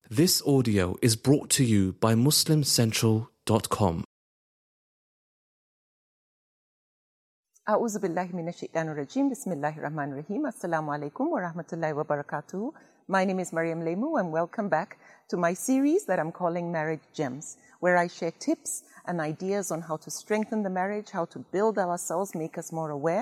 This audio is brought to you by MuslimCentral.com. A'udhu billahi minash shaitanir rajim. Bismillahir Rahmanir Rahim. Assalamu alaikum wa rahmatullahi wa barakatuh. My name is Mariam Lemu and welcome back to my series that I'm calling Marriage Gems, where I share tips and ideas on how to strengthen the marriage, how to build ourselves, make us more aware,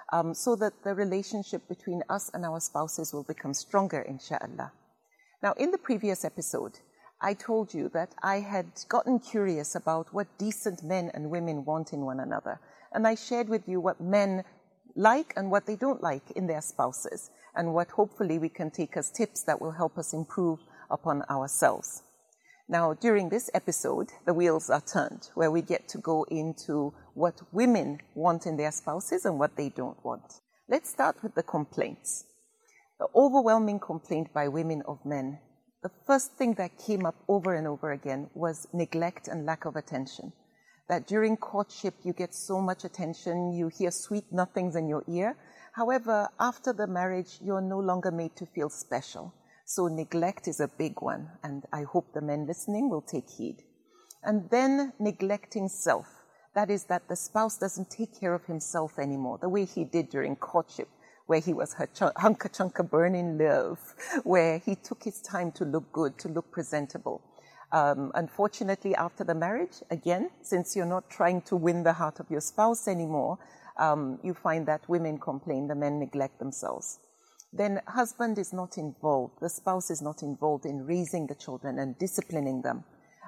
so that the relationship between us and our spouses will become stronger, inshallah. Now, in the previous episode, I told you that I had gotten curious about what decent men and women want in one another. And I shared with you what men like and what they don't like in their spouses, and what hopefully we can take as tips that will help us improve upon ourselves. Now, during this episode, the wheels are turned, where we get to go into what women want in their spouses and what they don't want. Let's start with the complaints. The overwhelming complaint by women of men, the first thing that came up over and over again was neglect and lack of attention. That during courtship you get so much attention, you hear sweet nothings in your ear. However, after the marriage, you're no longer made to feel special. So neglect is a big one, and I hope the men listening will take heed. And then neglecting self. That is that the spouse doesn't take care of himself anymore, the way he did during courtship, where he was her hunka-chunka burning love, where he took his time to look good, to look presentable. Unfortunately, after the marriage, again, since you're not trying to win the heart of your spouse anymore, you find that women complain, the men neglect themselves. Then husband is not involved, the spouse is not involved in raising the children and disciplining them.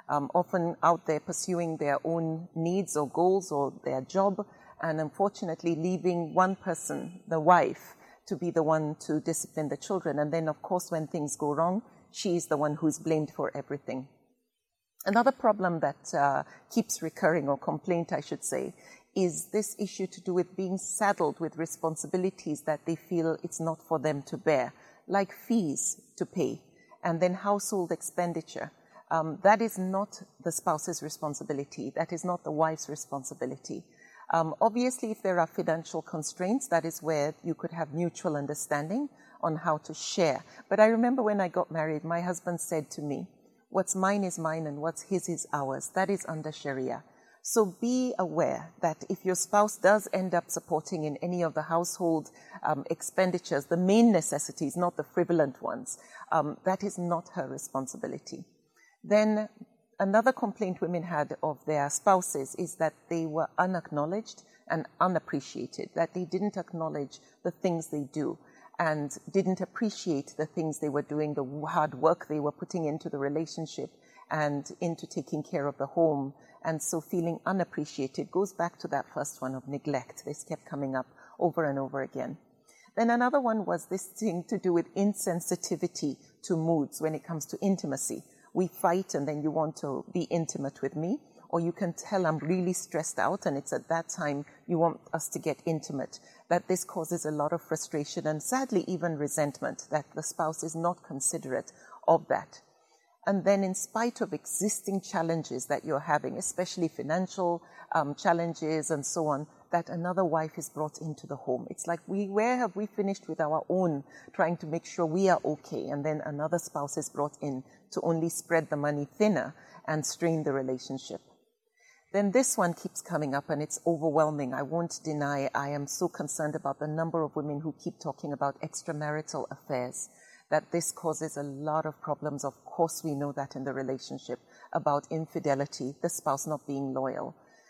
Often out there pursuing their own needs or goals or their job, and unfortunately leaving one person, the wife, to be the one to discipline the children. And then, of course, when things go wrong, she is the one who's blamed for everything. Another problem that keeps recurring, or complaint I should say, is this issue to do with being saddled with responsibilities that they feel it's not for them to bear, like fees to pay, and then household expenditure. That is not the spouse's responsibility. That is not the wife's responsibility. Obviously, if there are financial constraints, that is where you could have mutual understanding on how to share. But I remember when I got married, my husband said to me, what's mine is mine and what's his is ours. That is under Sharia. So be aware that if your spouse does end up supporting in any of the household expenditures, the main necessities, not the frivolent ones, that is not her responsibility. Then another complaint women had of their spouses is that they were unacknowledged and unappreciated, that they didn't acknowledge the things they do and didn't appreciate the things they were doing, the hard work they were putting into the relationship and into taking care of the home. And so feeling unappreciated goes back to that first one of neglect. This kept coming up over and over again. Then another one was this thing to do with insensitivity to moods when it comes to intimacy. We fight and then you want to be intimate with me, or you can tell I'm really stressed out and it's at that time you want us to get intimate. That this causes a lot of frustration and sadly even resentment, that the spouse is not considerate of that. And then in spite of existing challenges that you're having, especially financial challenges and so on, that another wife is brought into the home. It's like, where have we finished with our own, trying to make sure we are okay, and then another spouse is brought in to only spread the money thinner and strain the relationship. Then this one keeps coming up and it's overwhelming. I won't deny I am so concerned about the number of women who keep talking about extramarital affairs, that this causes a lot of problems. Of course, we know that in the relationship, about infidelity, the spouse not being loyal.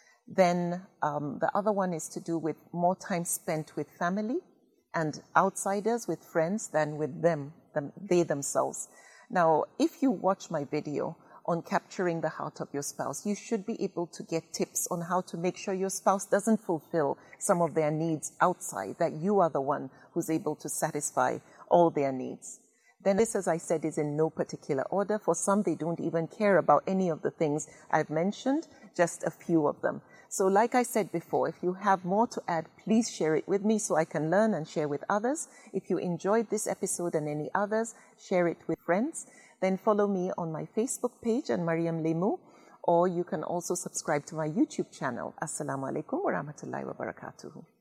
Then the other one is to do with more time spent with family and outsiders, with friends, than with they themselves. Now, if you watch my video on capturing the heart of your spouse, you should be able to get tips on how to make sure your spouse doesn't fulfill some of their needs outside, that you are the one who's able to satisfy all their needs. Then this, as I said, is in no particular order. For some, they don't even care about any of the things I've mentioned, just a few of them. So like I said before, if you have more to add, please share it with me so I can learn and share with others. If you enjoyed this episode and any others, share it with friends. Then follow me on my Facebook page and Mariam Lemu, or you can also subscribe to my YouTube channel. Assalamu alaikum wa rahmatullahi wa barakatuhu.